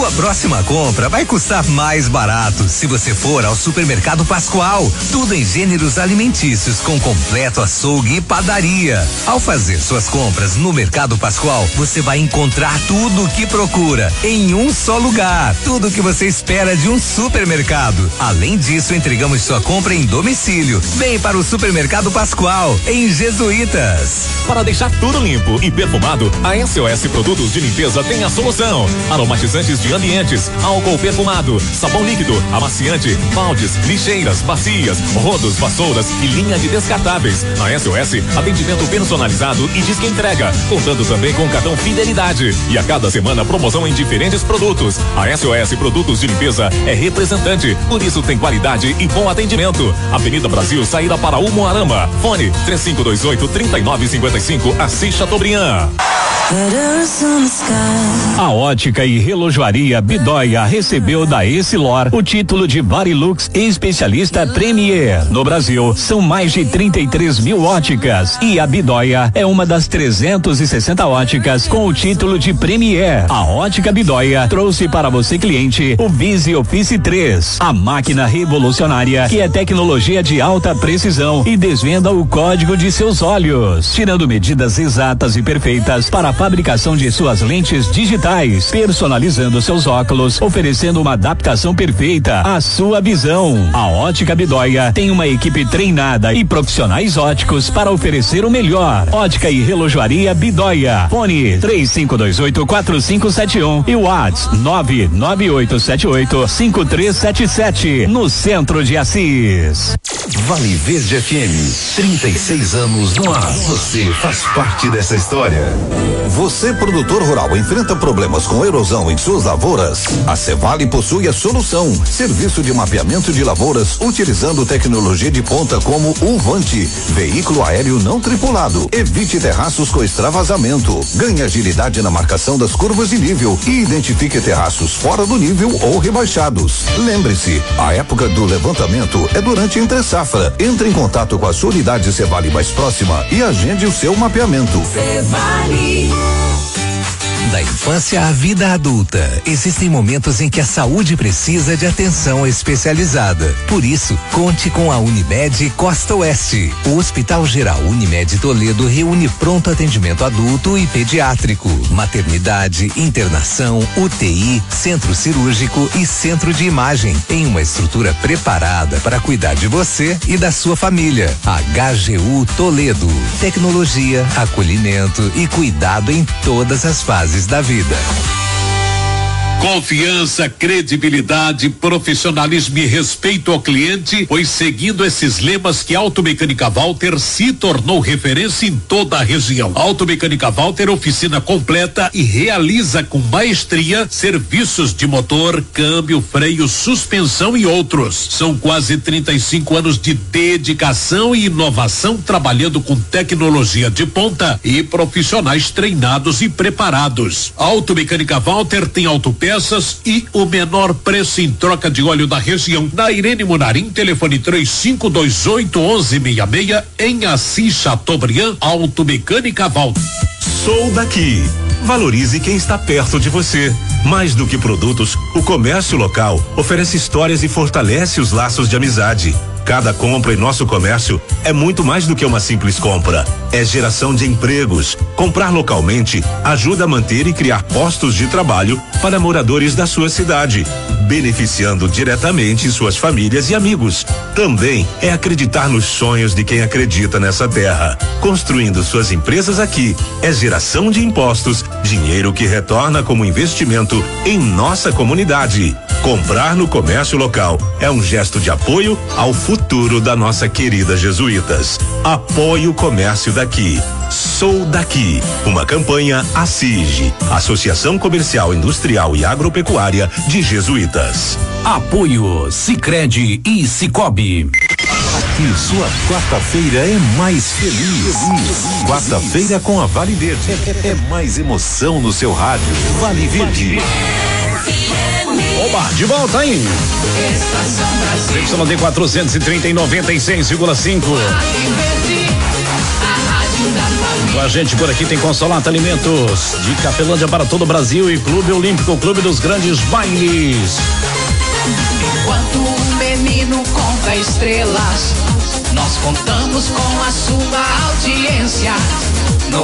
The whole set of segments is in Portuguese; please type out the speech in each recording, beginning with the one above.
Sua próxima compra vai custar mais barato se você for ao Supermercado Pascoal. Tudo em gêneros alimentícios com completo açougue e padaria. Ao fazer suas compras no Mercado Pascoal, você vai encontrar tudo o que procura em um só lugar. Tudo o que você espera de um supermercado. Além disso, entregamos sua compra em domicílio. Vem para o Supermercado Pascoal, em Jesuítas. Para deixar tudo limpo e perfumado, a SOS Produtos de Limpeza tem a solução. Aromatizantes de ambientes, álcool perfumado, sabão líquido, amaciante, baldes, lixeiras, bacias, rodos, vassouras e linha de descartáveis. Na SOS, atendimento personalizado e disque entrega, contando também com cartão Fidelidade. E a cada semana, promoção em diferentes produtos. A SOS Produtos de Limpeza é representante, por isso tem qualidade e bom atendimento. Avenida Brasil, saída para Umuarama. Fone 3528-3955, Assis Chateaubriand. A ótica e relojoaria Bidóia recebeu da Essilor o título de Varilux Especialista Premier. No Brasil, são mais de 33 mil óticas e a Bidóia é uma das 360 óticas com o título de Premier. A ótica Bidóia trouxe para você, cliente, o Visi Office 3, a máquina revolucionária que é tecnologia de alta precisão e desvenda o código de seus olhos, tirando medidas exatas e perfeitas para a fabricação de suas lentes digitais, personalizando seus óculos, oferecendo uma adaptação perfeita à sua visão. A Ótica Bidóia tem uma equipe treinada e profissionais óticos para oferecer o melhor. Ótica e relojoaria Bidóia. Fone 3528-4571 e WhatsApp 99878-5377, no centro de Assis. Vale Verde FM, 36 anos no ar. Você faz parte dessa história. Você, produtor rural, enfrenta problemas com erosão em suas lavouras? A Cevale possui a solução. Serviço de mapeamento de lavouras utilizando tecnologia de ponta como o Vante, veículo aéreo não tripulado. Evite terraços com extravasamento. Ganhe agilidade na marcação das curvas de nível e identifique terraços fora do nível ou rebaixados. Lembre-se, a época do levantamento é durante a entre safra. Entre em contato com a sua unidade Cevale mais próxima e agende o seu mapeamento. Cevale. Da infância à vida adulta, existem momentos em que a saúde precisa de atenção especializada. Por isso, conte com a Unimed Costa Oeste. O Hospital Geral Unimed Toledo reúne pronto atendimento adulto e pediátrico, maternidade, internação, UTI, centro cirúrgico e centro de imagem, em uma estrutura preparada para cuidar de você e da sua família. HGU Toledo. Tecnologia, acolhimento e cuidado em todas as fases da vida. Confiança, credibilidade, profissionalismo e respeito ao cliente, pois seguindo esses lemas que a Automecânica Walter se tornou referência em toda a região. Automecânica Walter, oficina completa e realiza com maestria serviços de motor, câmbio, freio, suspensão e outros. São quase 35 anos de dedicação e inovação trabalhando com tecnologia de ponta e profissionais treinados e preparados. Automecânica Walter tem autopeças e o menor preço em troca de óleo da região. Na Irene Munarim, telefone 3528-1166, em Assis Chateaubriand. Automecânica Walter. Sou daqui. Valorize quem está perto de você. Mais do que produtos, o comércio local oferece histórias e fortalece os laços de amizade. Cada compra em nosso comércio é muito mais do que uma simples compra. É geração de empregos. Comprar localmente ajuda a manter e criar postos de trabalho para moradores da sua cidade, beneficiando diretamente suas famílias e amigos. Também é acreditar nos sonhos de quem acredita nessa terra. Construindo suas empresas aqui é geração de impostos, dinheiro que retorna como investimento em nossa comunidade. Comprar no comércio local é um gesto de apoio ao futuro da nossa querida Jesuítas. Apoie o comércio daqui. Sou daqui. Uma campanha ACIG, Associação Comercial, Industrial e Agropecuária de Jesuítas. Apoio Sicredi e Cicobi. Aqui sua quarta-feira é mais feliz. Quarta-feira com a Vale Verde. É mais emoção no seu rádio. Vale Verde. Oba, de volta, hein? YD 430 e 96,5. Com a gente por aqui tem Consolata Alimentos, de Capelândia para todo o Brasil e Clube Olímpico, Clube dos Grandes Bailes. Enquanto o menino conta estrelas, nós contamos com a sua audiência. 96.5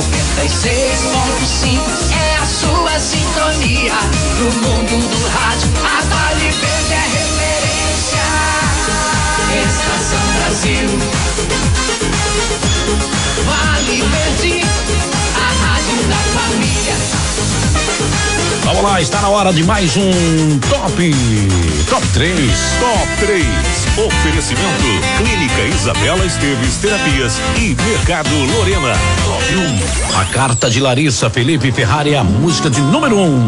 é a sua sintonia. No mundo do rádio, a Vale Verde é referência. Estação Brasil, Vale Verde, a rádio da família. Vamos lá, está na hora de mais um Top 3. Top 3. Oferecimento Clínica Isabela Esteves Terapias e Mercado Lorena. Top 1. A carta de Larissa Felipe Ferrari, a música de número 1.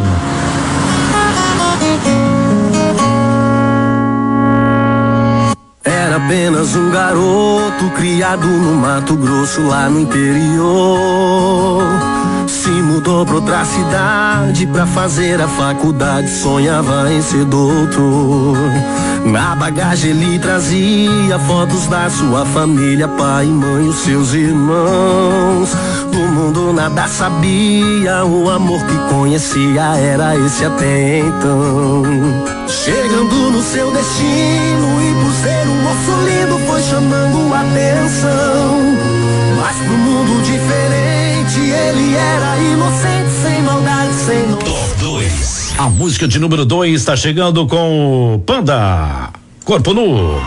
Era apenas um garoto criado no Mato Grosso, lá no interior. Se mudou pra outra cidade pra fazer a faculdade, sonhava em ser doutor. Na bagagem ele trazia fotos da sua família, pai, mãe, os seus irmãos. Do mundo nada sabia, o amor que conhecia era esse até então. Chegando no seu destino e por ser um moço lindo foi chamando atenção. Mas pro mundo diferente ele era inocente, sem maldade, sem noção. Top 2. A música de número 2 está chegando com Panda, Corpo Nu.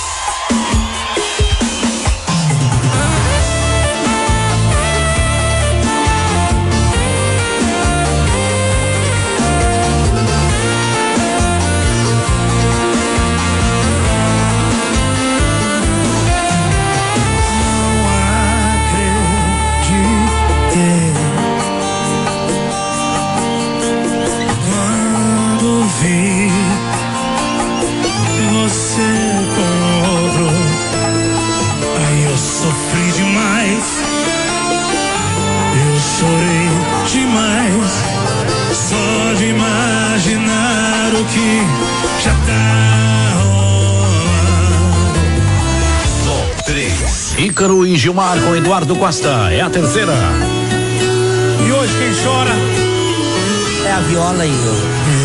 Ícaro e Gilmar com Eduardo Costa, é a terceira. E hoje quem chora é a viola e eu.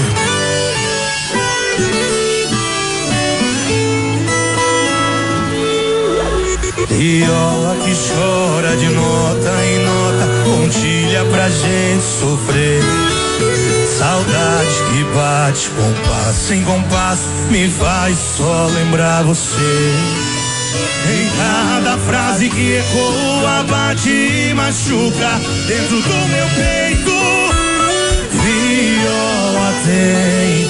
Viola que chora de nota em nota, pontilha pra gente sofrer. Saudade que bate compasso em compasso, me faz só lembrar você. Em cada frase que ecoa, bate e machuca dentro do meu peito. Viola tem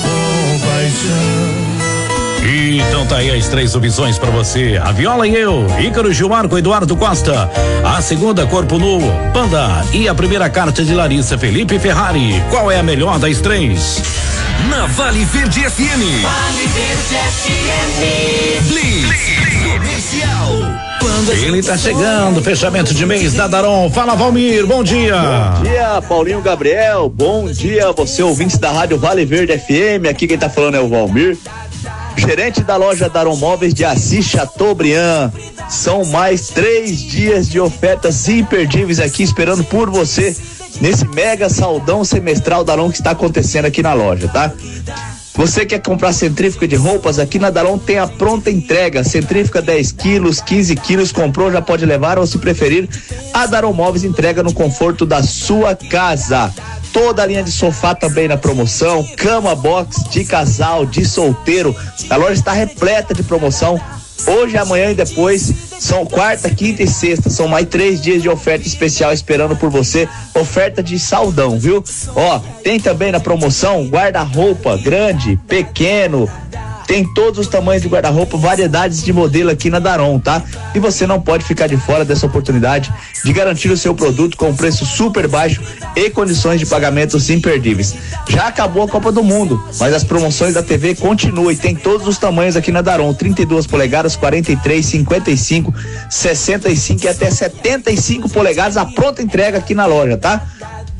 compaixão. Então tá aí as 3 opções pra você: a Viola e eu, Ícaro e Gilmar com Eduardo Costa. A segunda, Corpo Nu, Panda. E a primeira, carta de Larissa Felipe Ferrari. Qual é a melhor das 3? Na Vale Verde FM. Vale Verde FM. Blitz Comercial. Ele tá chegando, fechamento de mês da Daron. Fala, Valmir, bom dia. Bom dia, Paulinho Gabriel. Bom dia, você ouvinte da Rádio Vale Verde FM. Aqui quem tá falando é o Valmir, gerente da loja Daron Móveis de Assis Chateaubriand. São mais 3 dias de ofertas imperdíveis aqui esperando por você nesse mega saldão semestral Daron que está acontecendo aqui na loja, tá? Você quer comprar centrífuga de roupas? Aqui na Daron tem a pronta entrega. Centrífuga 10 quilos, 15 quilos, comprou, já pode levar, ou se preferir, a Daron Móveis entrega no conforto da sua casa. Toda a linha de sofá também na promoção, cama box de casal, de solteiro. A loja está repleta de promoção. Hoje, amanhã e depois, são quarta, quinta e sexta, são mais 3 dias de oferta especial esperando por você, oferta de saldão, viu? Ó, tem também na promoção guarda-roupa grande, pequeno, tem todos os tamanhos de guarda-roupa, variedades de modelo aqui na Daron, tá? E você não pode ficar de fora dessa oportunidade de garantir o seu produto com um preço super baixo e condições de pagamentos imperdíveis. Já acabou a Copa do Mundo, mas as promoções da TV continuam e tem todos os tamanhos aqui na Daron, 32 polegadas, 43, 55, 65 e até 75 polegadas, a pronta entrega aqui na loja, tá?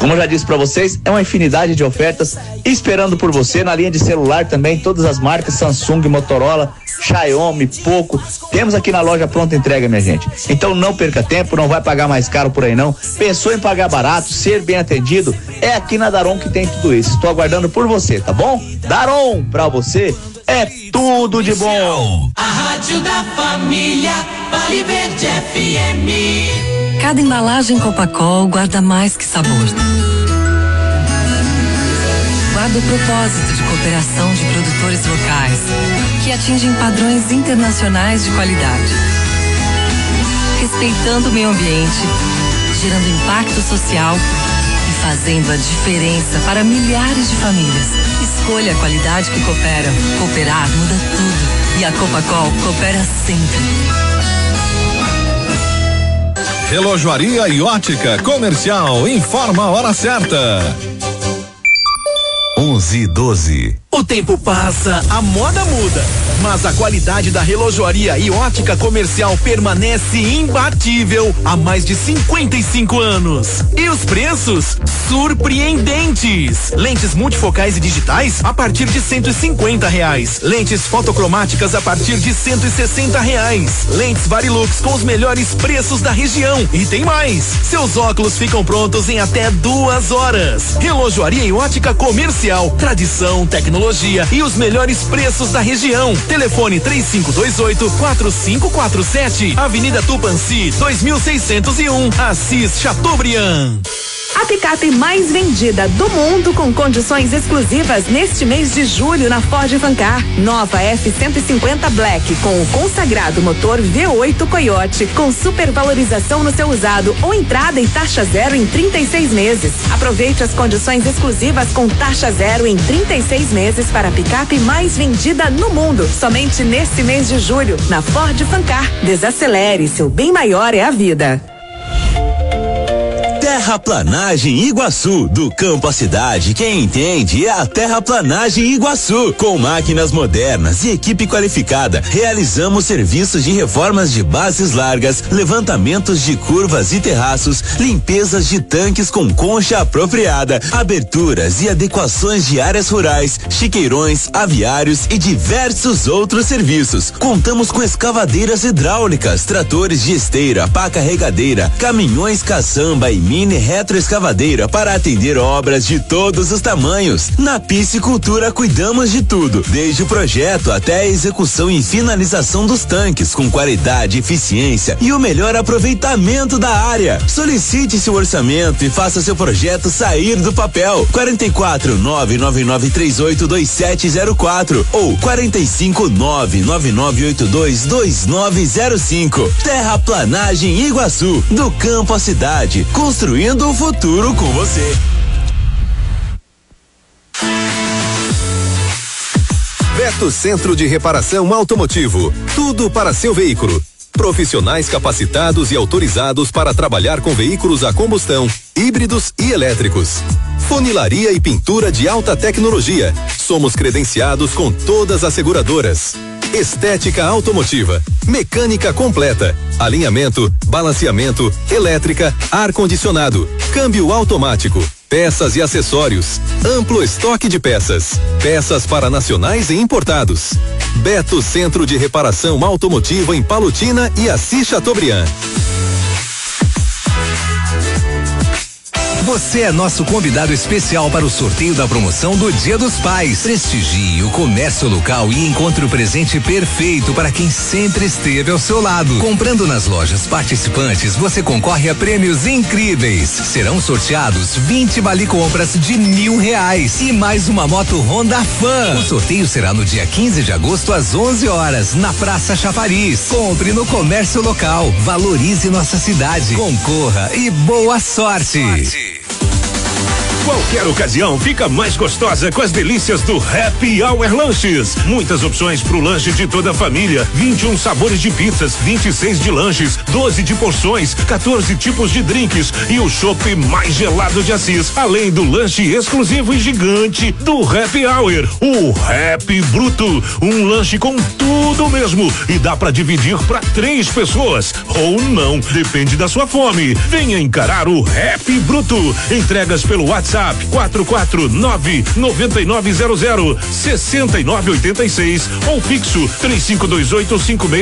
Como eu já disse para vocês, é uma infinidade de ofertas esperando por você. Na linha de celular também, todas as marcas, Samsung, Motorola, Xiaomi, Poco. Temos aqui na loja pronta entrega, minha gente. Então não perca tempo, não vai pagar mais caro por aí não. Pensou em pagar barato, ser bem atendido? É aqui na Daron que tem tudo isso. Estou aguardando por você, tá bom? Daron, pra você é tudo de bom. A rádio da família, Vale Verde FM. Cada embalagem Copacol guarda mais que sabor. Guarda o propósito de cooperação de produtores locais, que atingem padrões internacionais de qualidade. Respeitando o meio ambiente, gerando impacto social e fazendo a diferença para milhares de famílias. Escolha a qualidade que coopera. Cooperar muda tudo. E a Copacol coopera sempre. Relojoaria e ótica comercial, informa a hora certa. 11:12. O tempo passa, a moda muda, mas a qualidade da relojoaria e ótica comercial permanece imbatível há mais de 55 anos. E os preços? Surpreendentes! Lentes multifocais e digitais a partir de R$150. Lentes fotocromáticas a partir de R$160. Lentes Varilux com os melhores preços da região. E tem mais! Seus óculos ficam prontos em até 2 horas. Relojoaria e ótica comercial, tradição, tecnologia e os melhores preços da região. Telefone 3528-4547, Avenida Tupanci, 2601, Assis, Chateaubriand. A picape mais vendida do mundo com condições exclusivas neste mês de julho na Ford Fancar. Nova F-150 Black com o consagrado motor V8 Coyote com supervalorização no seu usado ou entrada e taxa zero em 36 meses. Aproveite as condições exclusivas com taxa zero em 36 meses para a picape mais vendida no mundo. Somente neste mês de julho na Ford Fancar. Desacelere, seu bem maior é a vida. Terraplanagem Iguaçu, do campo à cidade, quem entende é a Terraplanagem Iguaçu. Com máquinas modernas e equipe qualificada, realizamos serviços de reformas de bases largas, levantamentos de curvas e terraços, limpezas de tanques com concha apropriada, aberturas e adequações de áreas rurais, chiqueirões, aviários e diversos outros serviços. Contamos com escavadeiras hidráulicas, tratores de esteira, pá carregadeira, caminhões caçamba e mini retroescavadeira para atender obras de todos os tamanhos. Na piscicultura cuidamos de tudo, desde o projeto até a execução e finalização dos tanques, com qualidade, eficiência e o melhor aproveitamento da área. Solicite seu orçamento e faça seu projeto sair do papel. 44-999382704 ou 45-999822905. Terraplanagem Iguaçu, do campo à cidade, construindo o futuro com você. Beto Centro de Reparação Automotivo. Tudo para seu veículo. Profissionais capacitados e autorizados para trabalhar com veículos a combustão, híbridos e elétricos. Funilaria e pintura de alta tecnologia. Somos credenciados com todas as seguradoras. Estética automotiva, mecânica completa, alinhamento, balanceamento, elétrica, ar-condicionado, câmbio automático, peças e acessórios, amplo estoque de peças, peças para nacionais e importados. Beto Centro de Reparação Automotiva em Palotina e Assis Chateaubriand. Você é nosso convidado especial para o sorteio da promoção do Dia dos Pais. Prestigie o comércio local e encontre o presente perfeito para quem sempre esteve ao seu lado. Comprando nas lojas participantes, você concorre a prêmios incríveis. Serão sorteados 20 vale compras de R$1.000 e mais uma moto Honda Fan. O sorteio será no dia 15 de agosto às 11 horas na Praça Chafariz. Compre no comércio local, valorize nossa cidade, concorra e boa sorte. Qualquer ocasião fica mais gostosa com as delícias do Happy Hour Lanches. Muitas opções pro lanche de toda a família. 21 sabores de pizzas, 26 de lanches, 12 de porções, 14 tipos de drinks e o chopp mais gelado de Assis. Além do lanche exclusivo e gigante do Happy Hour, o Happy Bruto. Um lanche com tudo mesmo e dá pra dividir pra 3 pessoas ou não, depende da sua fome. Venha encarar o Happy Bruto. Entregas pelo WhatsApp 449-9900-6986 ou fixo 3528-56